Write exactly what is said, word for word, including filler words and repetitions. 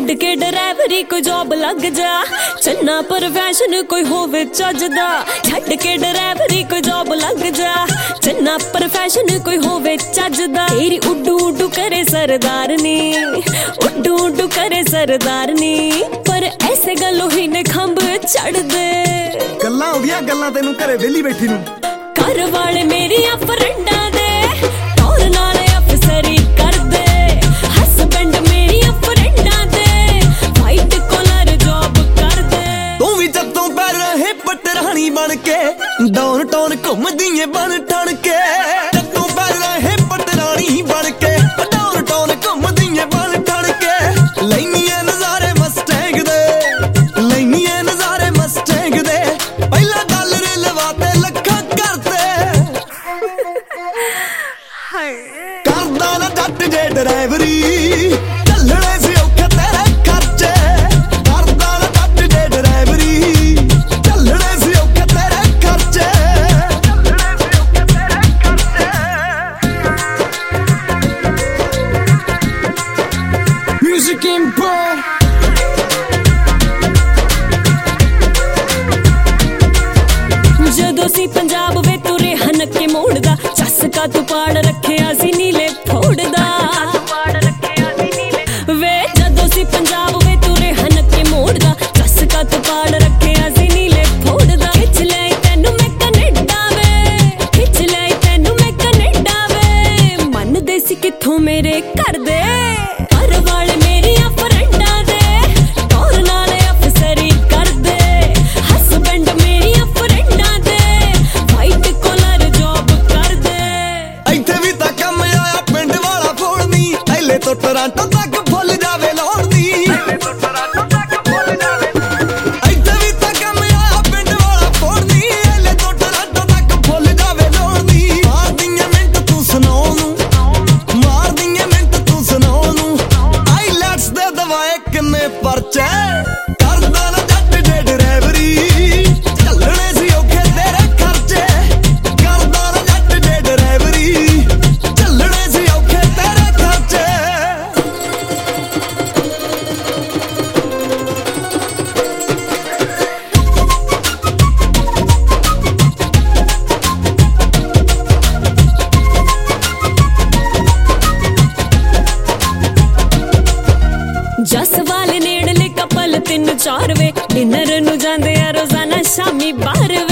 छड्ड के ड्राइवरी कोई जॉब लग जा, चन्ना प्रोफैशन कोई होवे चजदा। छड्ड के ड्राइवरी कोई जॉब लग जा, चन्ना प्रोफैशन कोई होवे चजदा। तेरी उड्डू उड्डू करे सरदारनी, उड्डू उड्डू करे सरदारनी, पर ऐसे गलों ही ने खंभ चढ़ दे। गल्लां होंदियां गल्लां तेनू घरे वेली बैठी नू, घर वाले मेरिया फ्रेंडा दे तौर नाल अफसरी कर दे। हसबैंड मेरिया फ्रेंडा दे वाइट कॉलर जॉब कर दे। तू भी जदों पै रहे पटरानी बन के डाउन टाउन घुमदी ऐ बन ठण के। जदों पै रहे पटरानी बन के डाउन टाउन घुमदी ऐ बन ठण के। लैनी ऐ नज़ारे मस्टैंग दे, लैनी ऐ नज़ारे मस्टैंग दे। पहला डॉलर लवाते लखां करते, करदा ना जट जे ड्राइवरी, चलने से औखे तेरे खर्चे। करदा ना जट जे ड्राइवरी, चलने से औखे तेरे खर्चे। म्यूजिक इंपोर्ट जदों सी पंजाब वे तुरे हनक के मोड़दा, चस्का तू पाड़ रखिया सी नीले फोड़दा। वे जदों सी पंजाब वे तुरे हनक के मोड़दा, चस्का तू पाड़ रखिया सी नीले फोड़दा। खिच ले तैनू मैं कनेडा वे, खिच ले तैनू मैं कनेडा वे। मन दे सी किथों मेरे कर दे, घर वाले मेरिया फ्रेंडा दे तौर नाल अफसरी कर दे। हसबैंड मेरिया फ्रेंडा दे वाइट कॉलर जॉब कर दे। ਇੱਥੇ ਵੀ ਤਾਂ ਕੰਮ ਆਇਆ ਪਿੰਡ ਵਾਲਾ ਫੋੜਨੀ, ਐਲੇ ਤੋਂ ਟੋਰਾਂਟੋ ਤੱਕ ਫੁੱਲ ਜਾਵੇ ਲੋੜਦੀ। ਇੱਥੇ ਵੀ ਤਾਂ ਕੰਮ ਆਇਆ ਪਿੰਡ ਵਾਲਾ ਫੋੜਨੀ, ਐਲੇ ਤੋਂ ਟੋਰਾਂਟੋ ਤੱਕ ਫੁੱਲ ਜਾਵੇ ਲੋੜਦੀ। ਮਾਰਦੀਆਂ ਮਿੰਟ ਤੂੰ ਸੁਣਾਉ ਨੂੰ, ਮਾਰਦੀਆਂ ਮਿੰਟ ਤੂੰ ਸੁਣਾਉ ਨੂੰ। ਆਈਲੈਟਸ ਦੇ ਦਵਾਏ ਕਿੰਨੇ ਪਰਚੇ। ਕਰਦਾ ਨਾ ਜੱਟ ਜੇ ਡਰਾਈਵਰੀ, ਚੱਲਣੇ ਸੀ ਔਖੇ ਤੇਰੇ ਖਰਚੇ। ਕਰਦਾ ਨਾ ਜੱਟ ਜੇ ਡਰਾਈਵਰੀ, ਚੱਲਣੇ ਸੀ ਔਖੇ ਤੇਰੇ ਖਰਚੇ। जस वाले नेड़ले कपल तीन चार वे डिनर नू जांदे आ रोजाना शामी बाहर